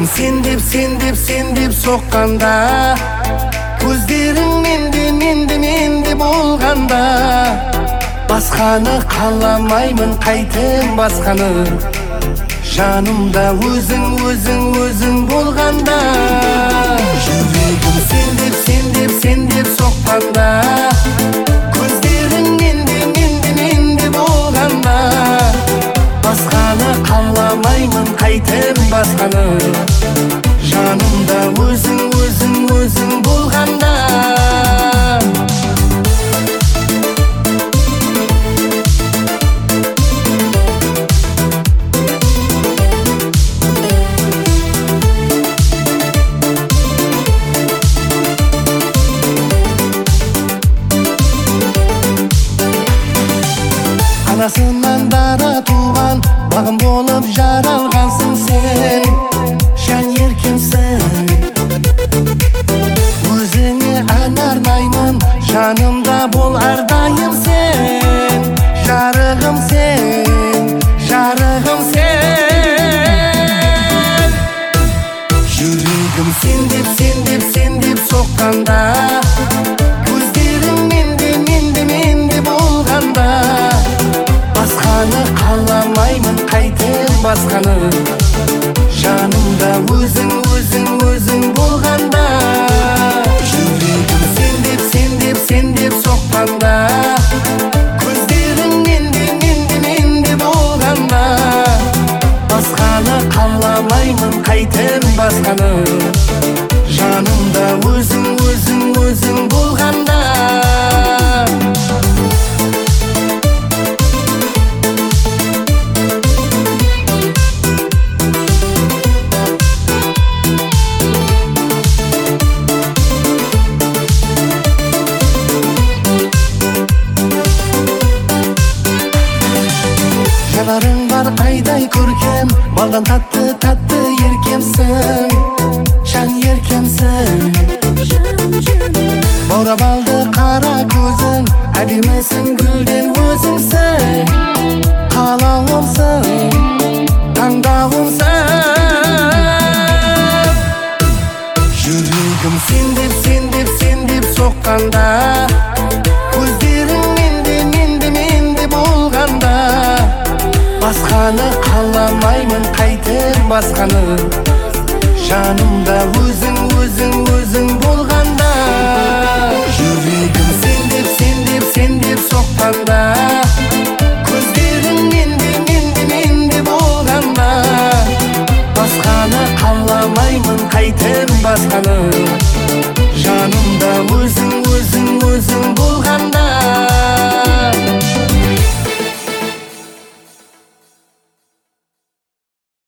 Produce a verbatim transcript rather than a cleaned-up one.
Sen dep sen dep sen dep soqqanda, көздерің менде менде менде болғанда, басқаны қаламаймын қайтем басқаны, жанымда өзің өзің өзің болғанда. Жүрегім сен деп сен деп сен деп соққанда, көздерің менде менде менде болғанда, басқаны қаламаймын қайтем басқаны, жанымда өзің өзің өзің болғанда. Анасынан дара туған, бағым болып жаралғансың сен, жан еркемсің. Өзіңе ән арнаймын, жанымда бол әрдайым сен, жарығым сен, жарығым сен. Жүрегім сен деп сен деп сен деп соққанда, көздерің менде менде менде болғанда, басқаны қаламаймын қайтем басқаны, жанымда өзің өзің өзің болғанда. Жүрегім сен деп сен деп сен деп соққанда, көздерің менде менде менде болғанда, басқаны қаламаймын қайтем басқаны, жанымда өзің өзің өзің болғанда. Жанарың бар айдай көркем, балдан татты татты еркемсің, жан еркемсің. Баурап алды қара көзің, әдемісің гүлден өзіңсің, қалауымсың, таңдауымсың. Жүрегім сен деп сен деп сен деп соққанда, көздерің менде менде менде болғанда, басқаны қаламаймын қайтем басқаны, жанымда өзің өзің өзің болғанда. Жүрегім сен деп сен деп сен деп соққанда, көздерің менде менде менде болғанда, басқаны қаламаймын қайтем басқаны,